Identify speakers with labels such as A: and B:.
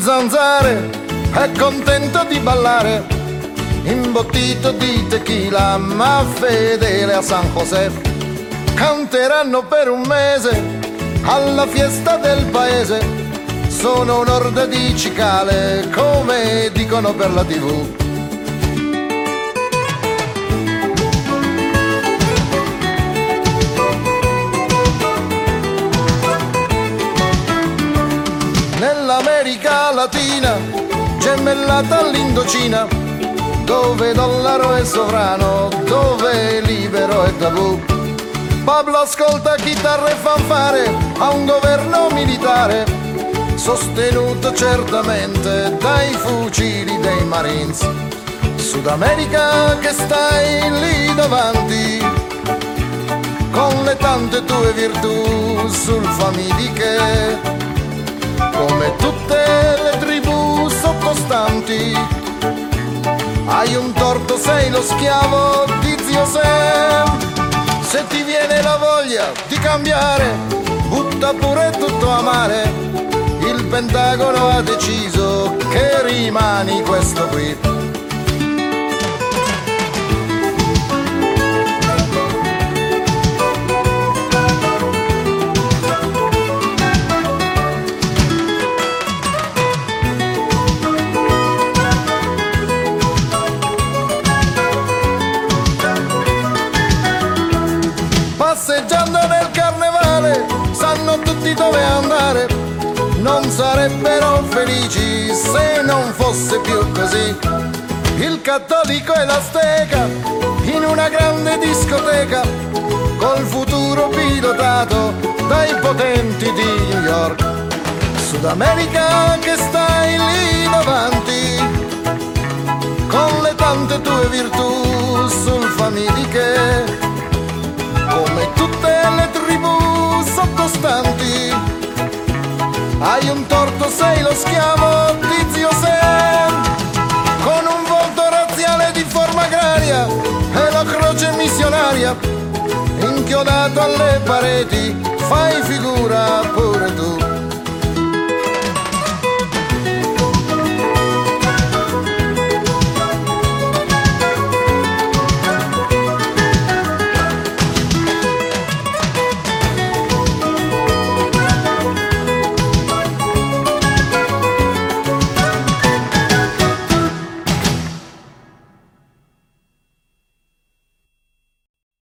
A: zanzare, è contento di ballare, imbottito di tequila ma fedele a San José. Canteranno per un mese alla fiesta del paese, sono un'orda di cicale come dicono per la TV. Nell'America Latina, gemellata all'Indocina, dove dollaro è sovrano, dove libero è tabù. Pablo ascolta chitarre e fanfare a un governo militare, sostenuto certamente dai fucili dei Marines. Sud America che stai lì davanti, con le tante tue virtù sul familiche, come tutte le tribù sottostanti. Hai un torto, sei lo schiavo di zio Sam. Se ti viene la voglia di cambiare, butta pure tutto a mare. Il Pentagono ha deciso che rimani questo qui. Passeggiando nel carnevale, sanno tutti dove andare, non sarebbero felici se non fosse più così. Il cattolico e l'azteca in una grande discoteca, col futuro pilotato dai potenti di New York. Sud America che stai lì davanti, con le tante tue virtù sul familiche, come tutte le tribù sottostanti. Hai un torto, sei lo schiavo di zio Sam, con un volto razziale di forma agraria e la croce missionaria, inchiodato alle pareti, fai figura pure tu.